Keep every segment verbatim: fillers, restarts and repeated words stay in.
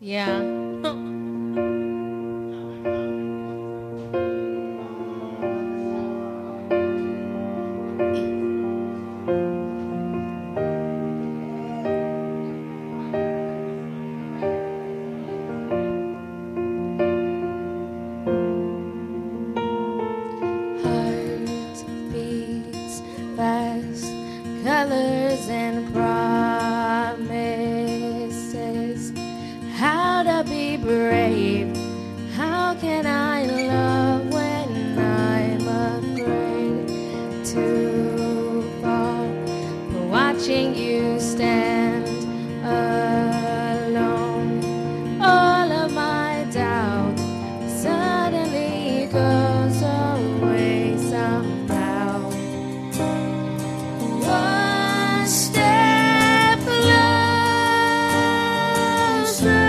Yeah. Heart beats fast, colors and promises. How to be brave? How can I love when I'm afraid to fall? Watching you stand alone, all of my doubt suddenly goes away somehow. One step closer.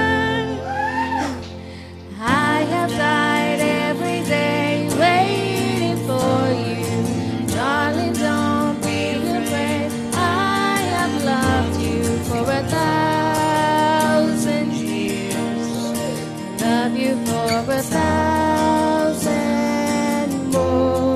I have died every day waiting for you. Darling, don't be afraid. I have loved you for a thousand years. Love you for a thousand more.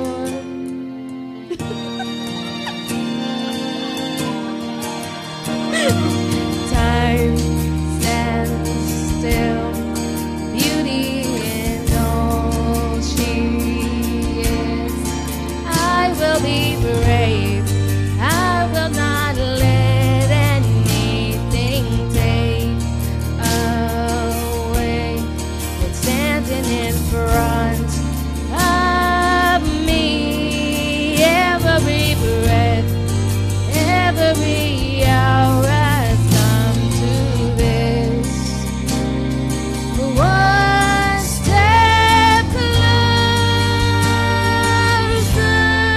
Time stands still, beauty in all she is. I will be brave, I will not let anything take away what's standing in front of me. Every breath, every hour has come to this. One step closer.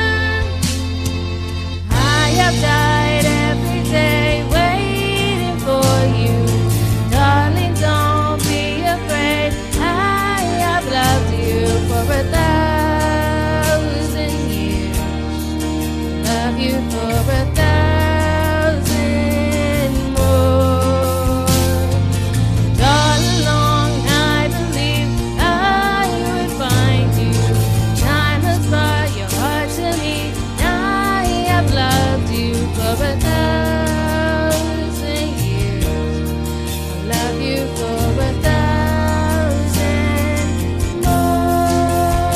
I have died every day waiting for you. Darling, don't be afraid. I have loved you for a thousand years. Love you for a thousand more. All along I believed I would find you. Time has brought your heart to me. I have loved you for a thousand years. I love you for a thousand more.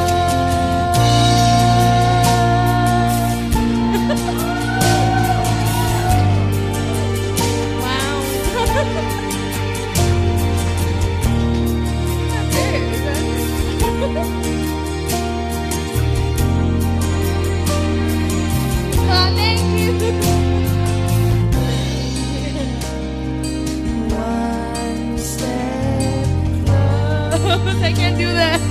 Wow. Oh, thank you. One step closer. I can't do that.